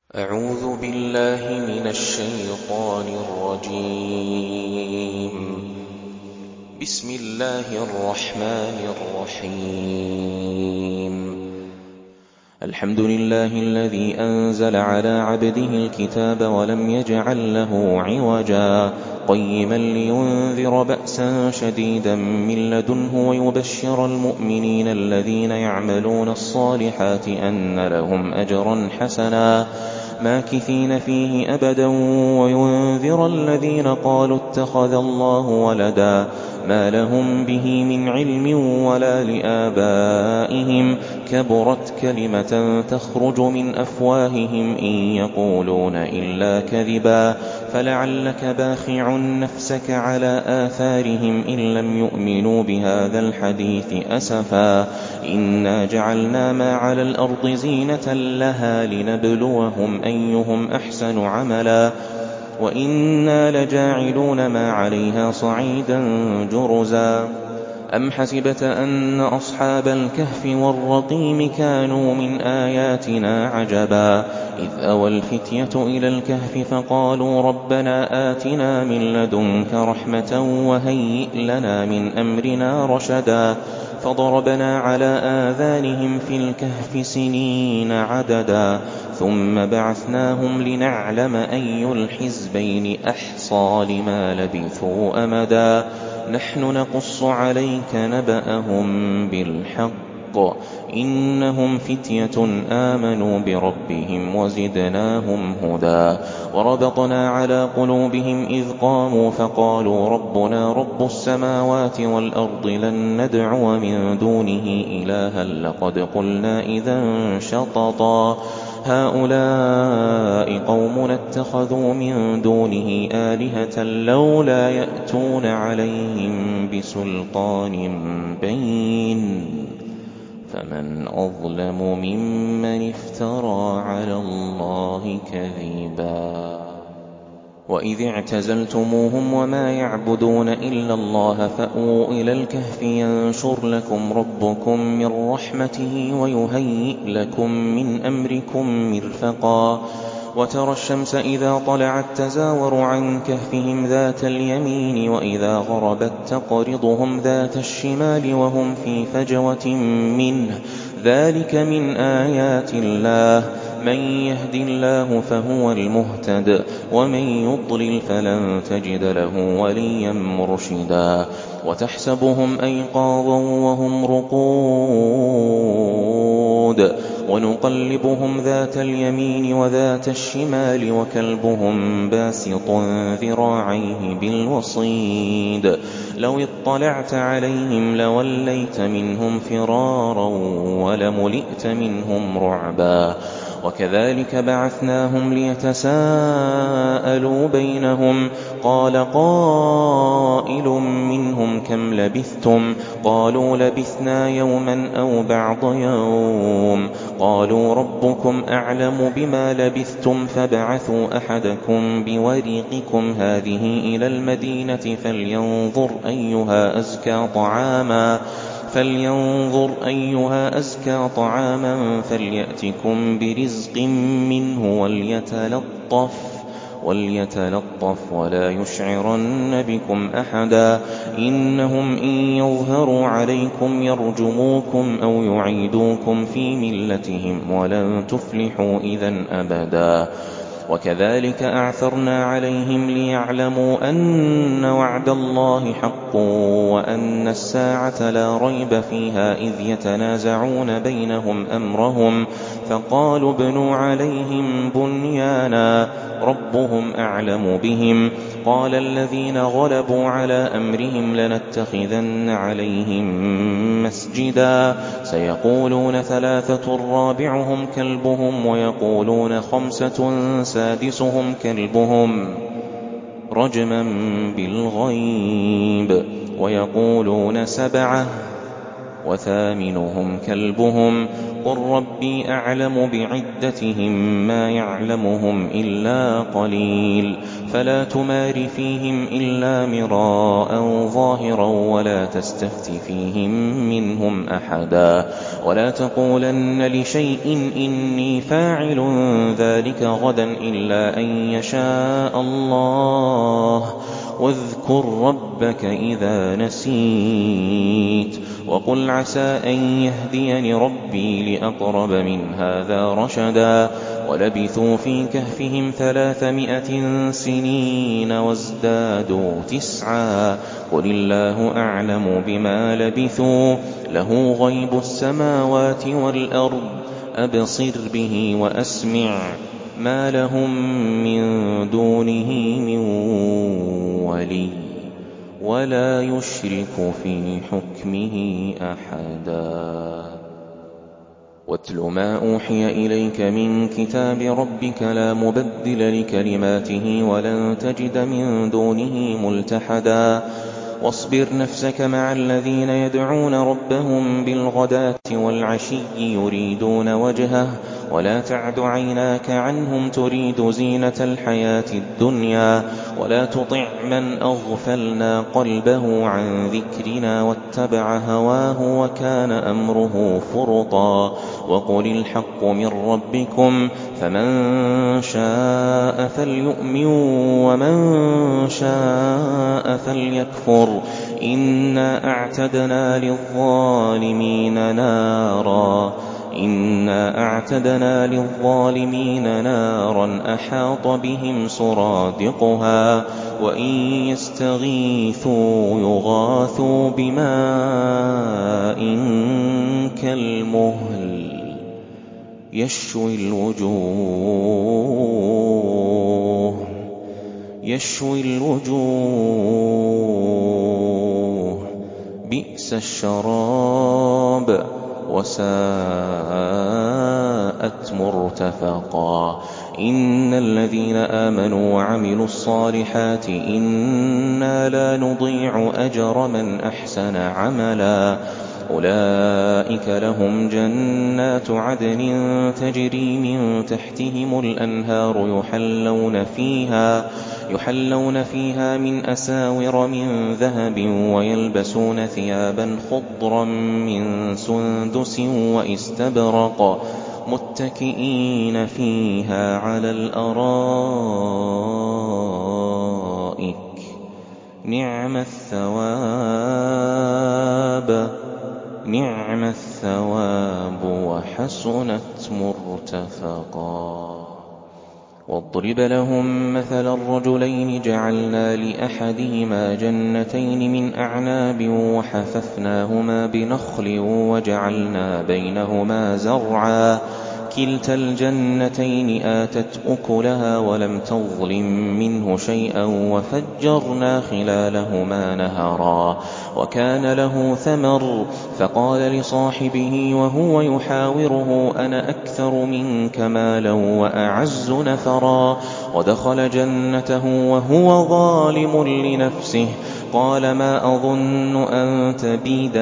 أعوذ بالله من الشيطان الرجيم. بسم الله الرحمن الرحيم. الحمد لله الذي أنزل على عبده الكتاب ولم يجعل له عوجا قيما لينذر بأسا شديدا من لدنه ويبشر المؤمنين الذين يعملون الصالحات أن لهم أجرا حسنا ماكثين فيه أبدا وينذر الذين قالوا اتخذ الله ولدا ما لهم به من علم ولا لآبائهم كبرت كلمة تخرج من أفواههم إن يقولون إلا كذبا فلعلك باخع نفسك على آثارهم إن لم يؤمنوا بهذا الحديث أسفا إنا جعلنا ما على الأرض زينة لها لنبلوهم أيهم أحسن عملا وإنا لجاعلون ما عليها صعيدا جرزا أم حسبت أن أصحاب الكهف والرقيم كانوا من آياتنا عجبا إذ أوى الفتية إلى الكهف فقالوا ربنا آتنا من لدنك رحمة وهيئ لنا من أمرنا رشدا فضربنا على آذانهم في الكهف سنين عددا ثم بعثناهم لنعلم أي الحزبين أحصى لما لبثوا أمدا نحن نقص عليك نبأهم بالحق إنهم فتية آمنوا بربهم وزدناهم هدى وربطنا على قلوبهم إذ قاموا فقالوا ربنا رب السماوات والأرض لن ندعو من دونه إلها لقد قلنا إذا شططا هؤلاء قومنا اتخذوا من دونه آلهة لولا يأتون عليهم بسلطان بين فمن أظلم ممن افترى على الله كذبا وإذ اعتزلتموهم وما يعبدون إلا الله فأووا إلى الكهف ينشر لكم ربكم من رحمته ويهيئ لكم من أمركم مرفقا وترى الشمس إذا طلعت تزاور عن كهفهم ذات اليمين وإذا غربت تقرضهم ذات الشمال وهم في فجوة منه ذلك من آيات الله من يهد الله فهو المهتد ومن يضلل فلن تجد له وليا مرشدا وتحسبهم أيقاظا وهم رقود ونقلبهم ذات اليمين وذات الشمال وكلبهم باسط ذراعيه بالوصيد لو اطلعت عليهم لوليت منهم فرارا ولملئت منهم رعبا وكذلك بعثناهم ليتساءلوا بينهم قال قائل منهم كم لبثتم قالوا لبثنا يوما أو بعض يوم قالوا ربكم أعلم بما لبثتم فابعثوا أحدكم بورقكم هذه إلى المدينة فلينظر أيها أزكى طعاما فليأتكم برزق منه وليتلطف ولا يشعرن بكم أحدا إنهم إن يظهروا عليكم يرجموكم أو يعيدوكم في ملتهم ولن تفلحوا إذن أبدا وكذلك أعثرنا عليهم ليعلموا أن وعد الله حق وأن الساعة لا ريب فيها إذ يتنازعون بينهم أمرهم فقالوا ابنوا عليهم بنيانا ربهم أعلم بهم قال الذين غلبوا على أمرهم لنتخذن عليهم مسجدا سيقولون 3 رابعهم كلبهم ويقولون 5 سادسهم كلبهم رجما بالغيب ويقولون 7 وثامنهم كلبهم قل ربي أعلم بعدتهم ما يعلمهم إلا قليل فلا تمار فيهم إلا مراء ظاهرا ولا تستفت فيهم منهم أحدا ولا تقولن لشيء إني فاعل ذلك غدا إلا أن يشاء الله واذكر ربك إذا نسيت وقل عسى أن يهديني ربي لأقرب من هذا رشدا ولبثوا في كهفهم 300 سنين وازدادوا 9 قل الله أعلم بما لبثوا له غيب السماوات والأرض أبصر به وأسمع ما لهم من دونه من ولي ولا يشرك في حكمه أحدا واتل ما أوحي إليك من كتاب ربك لا مبدل لكلماته ولن تجد من دونه ملتحدا واصبر نفسك مع الذين يدعون ربهم بالغداة والعشي يريدون وجهه ولا تعد عيناك عنهم تريد زينة الحياة الدنيا ولا تطع من أغفلنا قلبه عن ذكرنا واتبع هواه وكان أمره فرطا وقل الحق من ربكم فمن شاء فليؤمن ومن شاء فليكفر إنا أعتدنا للظالمين نارا أحاط بهم سرادقها وإن يستغيثوا يغاثوا بماء كالمهل يشوي الوجوه بئس الشراب وساءت مرتفقا إن الذين آمنوا وعملوا الصالحات إنا لا نضيع أجر من أحسن عملا أولئك لهم جنات عدن تجري من تحتهم الأنهار يحلون فيها من أساور من ذهب ويلبسون ثيابا خضرا من سندس وإستبرق متكئين فيها على الأرائك نعم الثواب وحسنت مرتفقا واضرب لهم مثل الرجلين جعلنا لأحدهما جنتين من أعناب وحففناهما بنخل وجعلنا بينهما زرعا كلتا الجنتين آتت أكلها ولم تظلم منه شيئا وفجرنا خلالهما نهرا وكان له ثمر فقال لصاحبه وهو يحاوره أنا أكثر منك مالا وأعز نفرا ودخل جنته وهو ظالم لنفسه قال ما أظن أن تبيد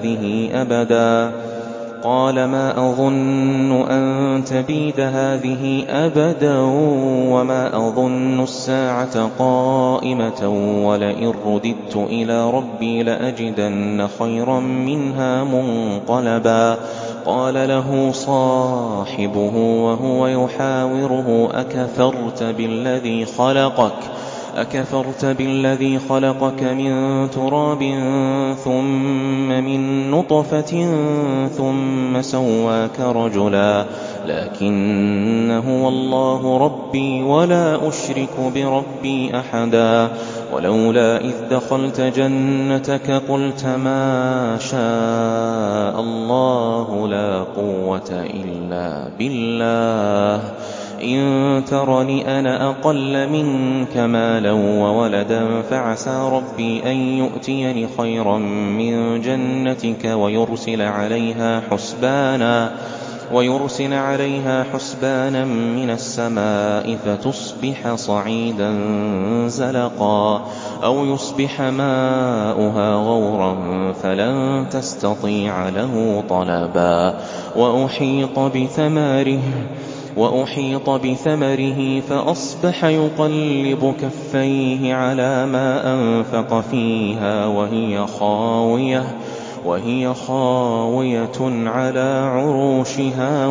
هذه أبدا وما أظن الساعة قائمة ولئن رددت إلى ربي لأجدن خيرا منها منقلبا قال له صاحبه وهو يحاوره أكفرت بالذي خلقك من تراب ثم من نطفة ثم سواك رجلا لكن هو الله ربي ولا أشرك بربي أحدا ولولا إذ دخلت جنتك قلت ما شاء الله لا قوة إلا بالله إن ترني أنا أقل منك مالا وولدا فعسى ربي أن يؤتيني خيرا من جنتك ويرسل عليها حسبانا من السماء فتصبح صعيدا زلقا أو يصبح ماؤها غورا فلن وأحيط بثمره فأصبح يقلب كفيه على ما أنفق فيها وهي خاوية على عروشها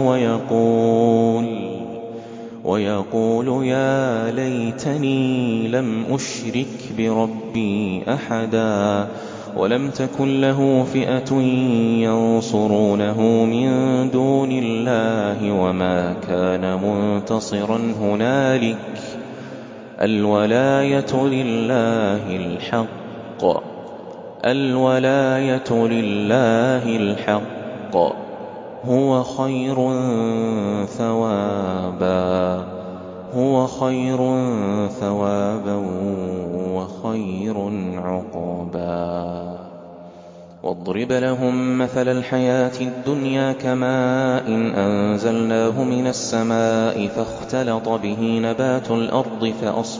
ويقول يا ليتني لم أشرك بربي أحدا ولم تكن له فئة ينصرونه من دون الله وما كان منتصرا هنالك الولاية لله الحق هو خير ثوابا وخير عقبا واضرب لهم مثل الحياة الدنيا كماء إن أنزلناه من السماء فاختلط به نبات الأرض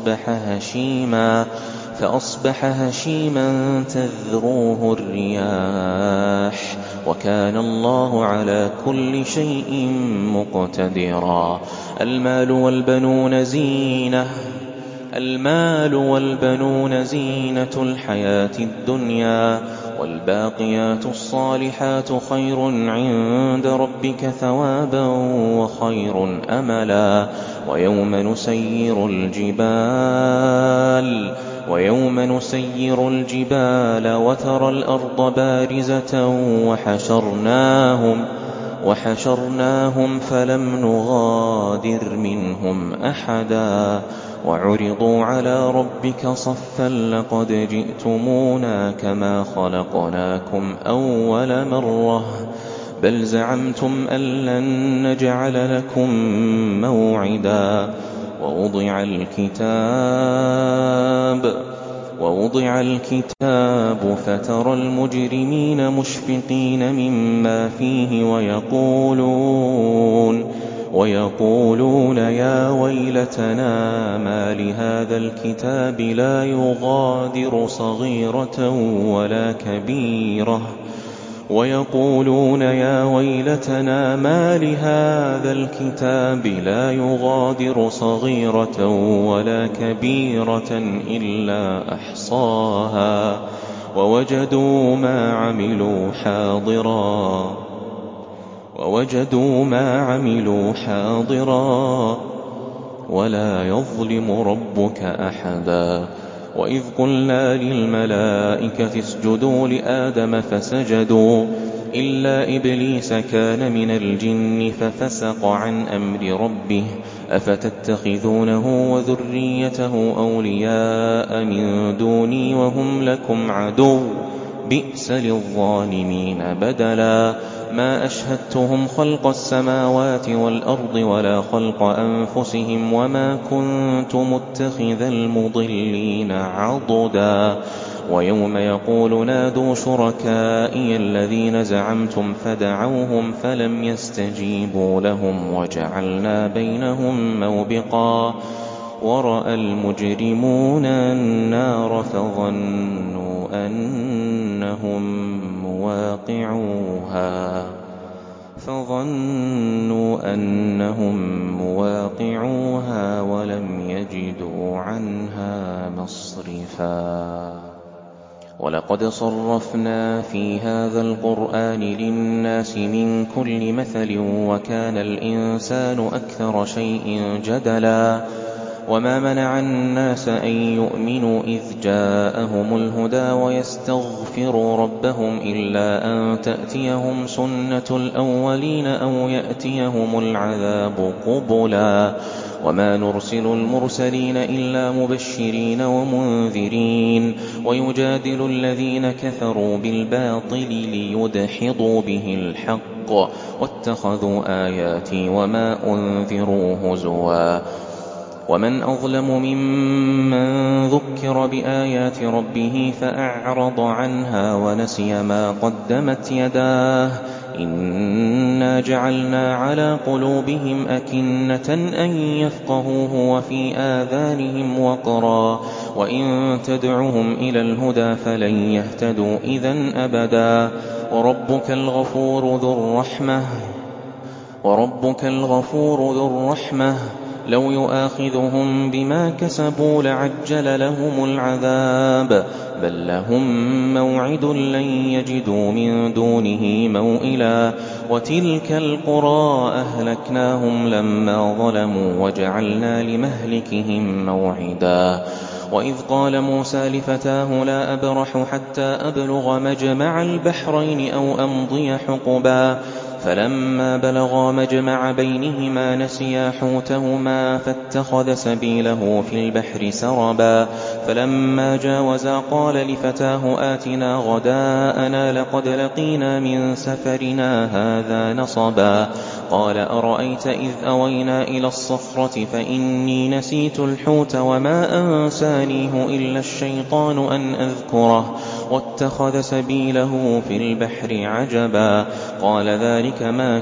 فأصبح هشيما تذروه الرياح وكان الله على كل شيء مقتدرا المال والبنون زينة الحياة الدنيا والباقيات الصالحات خير عند ربك ثوابا وخير أملا ويوم نسير الجبال وترى الأرض بارزة وحشرناهم فلم نغادر منهم أحدا وعرضوا على ربك صفا لقد جئتمونا كما خلقناكم أول مرة بل زعمتم أن لن نجعل لكم موعدا ووضع الكتاب فترى المجرمين مشفقين مما فيه ويقولون يا ويلتنا ما لهذا الكتاب لا يغادر صغيرة ولا كبيرة إلا أحصاها ووجدوا ما عملوا حاضرا ولا يظلم ربك أحدا وإذ قلنا للملائكة اسجدوا لآدم فسجدوا إلا إبليس كان من الجن ففسق عن أمر ربه أفتتخذونه وذريته أولياء من دوني وهم لكم عدو بئس للظالمين بدلا ما أشهدتهم خلق السماوات والأرض ولا خلق أنفسهم وما كنت متخذ المضلين عضدا ويوم يقول نادوا شركائي الذين زعمتم فدعوهم فلم يستجيبوا لهم وجعلنا بينهم موبقا ورأى المجرمون النار فظنوا أنهم مواقعوها ولم يجدوا عنها مصرفا ولقد صرفنا في هذا القرآن للناس من كل مثل وكان الإنسان أكثر شيء جدلا وما منع الناس أن يؤمنوا إذ جاءهم الهدى ويستغفروا ربهم إلا أن تأتيهم سنة الأولين أو يأتيهم العذاب قبلا وما نرسل المرسلين إلا مبشرين ومنذرين ويجادل الذين كفروا بالباطل ليدحضوا به الحق واتخذوا آياتي وما أنذروا هزوا ومن أظلم ممن ذكر بآيات ربه فأعرض عنها ونسي ما قدمت يداه إنا جعلنا على قلوبهم أكنة أن يفقهوه وفي آذانهم وقرا وإن تدعهم إلى الهدى فلن يهتدوا إذن أبدا وربك الغفور ذو الرحمة وربك الغفور ذو الرحمة لو يؤاخذهم بما كسبوا لعجل لهم العذاب بل لهم موعد لن يجدوا من دونه موئلا وتلك القرى أهلكناهم لما ظلموا وجعلنا لمهلكهم موعدا وإذ قال موسى لفتاه لا أبرح حتى أبلغ مجمع البحرين أو أمضي حقبا فلما بلغا مجمع بينهما نسيا حوتهما فاتخذ سبيله في البحر سربا فلما جاوزا قال لفتاه آتنا غداءنا لقد لقينا من سفرنا هذا نصبا قال أرأيت إذ أوينا إلى الصخرة فإني نسيت الحوت وما أنسانيه إلا الشيطان أن أذكره واتخذ سبيله في البحر عجبا قال ذلك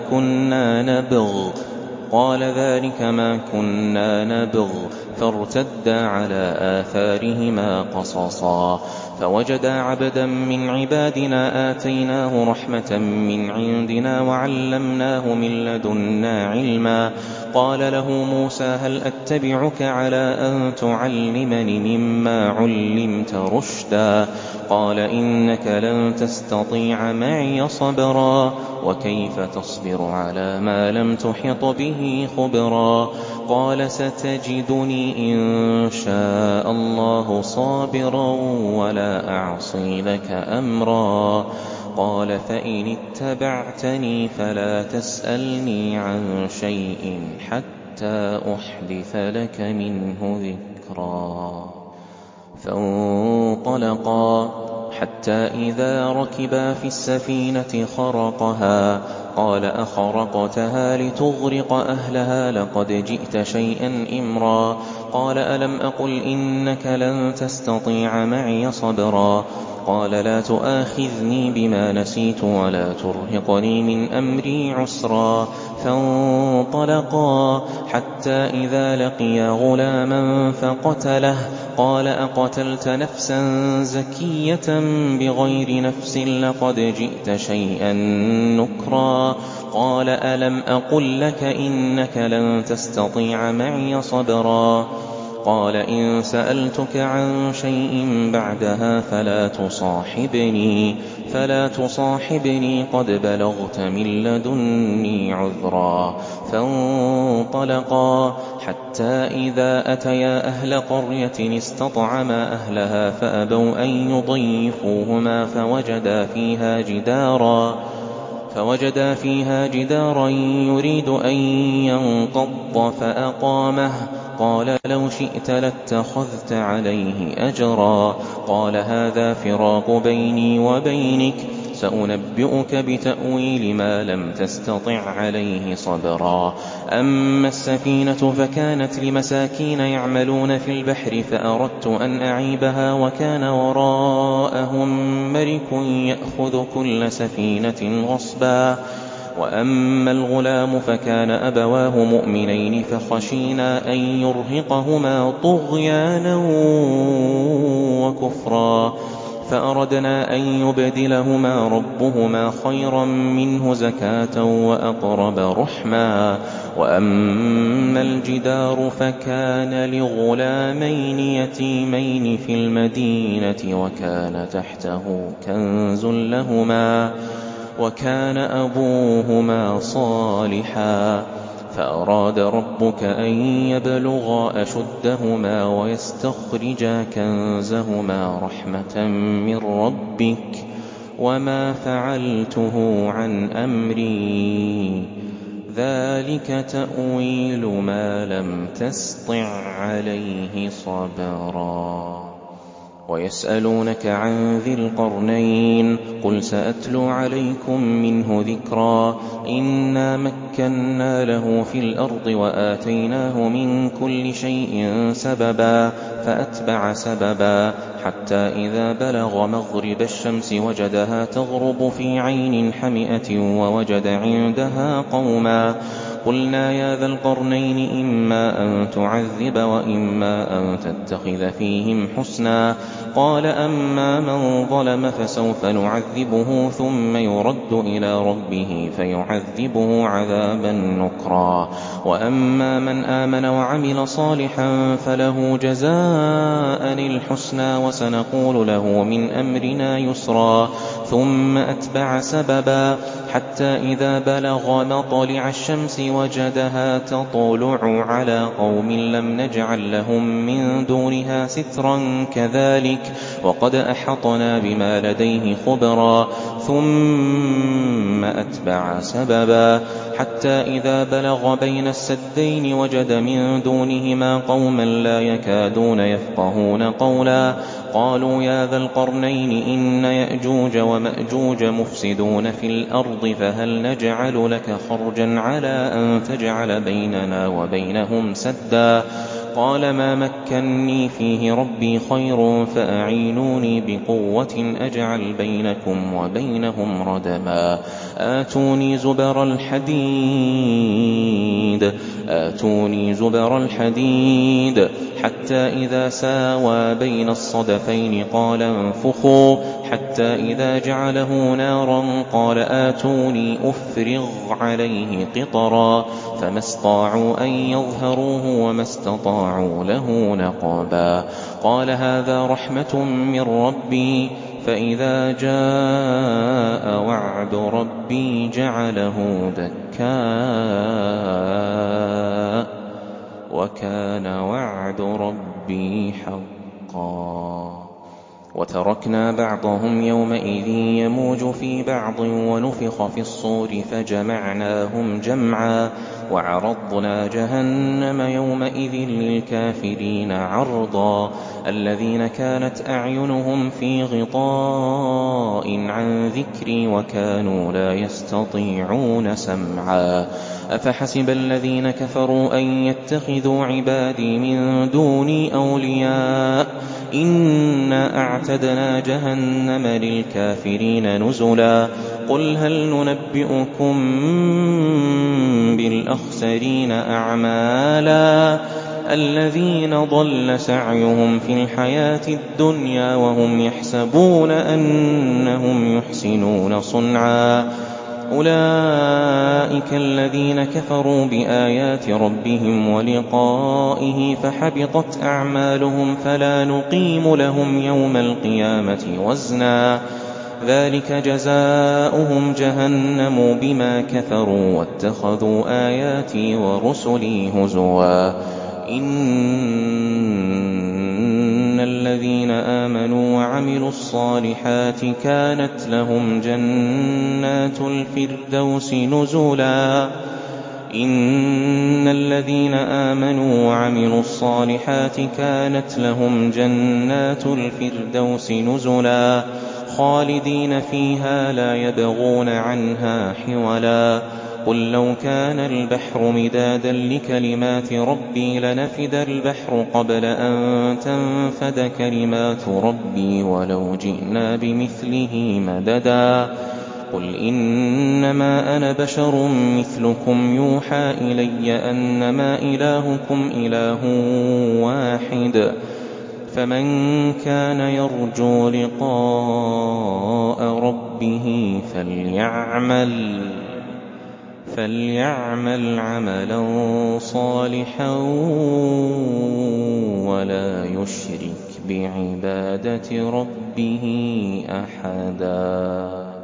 ما كنا نبغ فارتدا على آثارهما قصصا فوجدا عبدا من عبادنا آتيناه رحمة من عندنا وعلمناه من لدنا علما قال له موسى هل أتبعك على أن تعلمني مما علمت رشدا قال إنك لن تستطيع معي صبرا وكيف تصبر على ما لم تحط به خبرا قال ستجدني إن شاء الله صابرا ولا أعصي لك أمرا قال فإن اتبعتني فلا تسألني عن شيء حتى أحدث لك منه ذكرا فانطلقا حتى إذا ركبا في السفينة خرقها قال أخرقتها لتغرق أهلها لقد جئت شيئا إمرا قال ألم أقل إنك لن تستطيع معي صبرا قال لا تؤاخذني بما نسيت ولا ترهقني من أمري عسرا فانطلقا حتى إذا لقيا غلاما فقتله قال أقتلت نفسا زكية بغير نفس لقد جئت شيئا نكرا قال ألم أقل لك إنك لن تستطيع معي صبرا قال إن سألتك عن شيء بعدها فلا تصاحبني قد بلغت من لدني عذرا فانطلقا حتى إذا أتيا أهل قرية استطعما أهلها فأبوا أن يضيفوهما فوجدا فيها جدارا يريد أن ينقض فأقامه قال لو شئت لاتخذت عليه أجرا قال هذا فراق بيني وبينك سأنبئك بتأويل ما لم تستطع عليه صبرا أما السفينة فكانت لمساكين يعملون في البحر فأردت أن أعيبها وكان وراءهم ملك يأخذ كل سفينة غصبا وأما الغلام فكان أبواه مؤمنين فخشينا أن يرهقهما طغيانا وكفرا فأردنا أن يبدلهما ربهما خيرا منه زكاة وأقرب رحما وأما الجدار فكان لغلامين يتيمين في المدينة وكان تحته كنز لهما وكان أبوهما صالحا فأراد ربك أن يبلغا أشدهما ويستخرجا كنزهما رحمة من ربك وما فعلته عن أمري ذلك تأويل ما لم تسطع عليه صبرا ويسألونك عن ذي القرنين قل سأتلو عليكم منه ذكرا إنا مكنا له في الأرض وآتيناه من كل شيء سببا فأتبع سببا حتى إذا بلغ مغرب الشمس وجدها تغرب في عين حمئة ووجد عندها قلنا يا ذا القرنين إما أن تعذب وإما أن تتخذ فيهم حسنا قال أما من ظلم فسوف نعذبه ثم يرد إلى ربه فيعذبه عذابا نكرا وأما من آمن وعمل صالحا فله جزاء الحسنى وسنقول له من أمرنا يسرا ثم أتبع سببا حتى إذا بلغ مطلع الشمس وجدها تطلع على قوم لم نجعل لهم من دونها سترا كذلك وقد أحطنا بما لديه خبرا ثم أتبع سببا حتى إذا بلغ بين السدين وجد من دونهما قوما لا يكادون يفقهون قولا قالوا يا ذا القرنين إن يأجوج ومأجوج مفسدون في الأرض فهل نجعل لك خرجا على أن تجعل بيننا وبينهم سدا قال ما مكني فيه ربي خير فأعينوني بقوة أجعل بينكم وبينهم ردما آتوني زبر الحديد حتى إذا ساوى بين الصدفين قال انفخوا حتى إذا جعله نارا قال آتوني أفرغ عليه قطرا فما استطاعوا أن يظهروه وما استطاعوا له نقبا قال هذا رحمة من ربي فإذا جاء وعد ربي جعله دكاء وكان وعد ربي حقا وتركنا بعضهم يومئذ يموج في بعض ونفخ في الصور فجمعناهم جمعا وعرضنا جهنم يومئذ للكافرين عرضا الذين كانت أعينهم في غطاء عن ذكري وكانوا لا يستطيعون سمعا أفحسب الذين كفروا أن يتخذوا عبادي من دوني أولياء إنا أعتدنا جهنم للكافرين نزلا قل هل ننبئكم بالأخسرين أعمالا الذين ضل سعيهم في الحياة الدنيا وهم يحسبون أنهم يحسنون صنعا أولئك الذين كفروا بآيات ربهم ولقائه فحبطت أعمالهم فلا نقيم لهم يوم القيامة وزنا ذلك جزاؤهم جهنم بما كفروا واتخذوا آياتي ورسلي هزوا إن الذين آمنوا وعملوا الصالحات كانت لهم جنات الفردوس نزلا إن الذين آمنوا وعملوا الصالحات كانت لهم جنات الفردوس نزلا خالدين فيها لا يبغون عنها حولا قل لو كان البحر مدادا لكلمات ربي لنفد البحر قبل أن تنفد كلمات ربي ولو جئنا بمثله مددا قل إنما أنا بشر مثلكم يوحى إلي أنما إلهكم إله واحد فمن كان يرجو لقاء ربه فليعمل عملا صالحا ولا يشرك بعبادة ربه أحدا.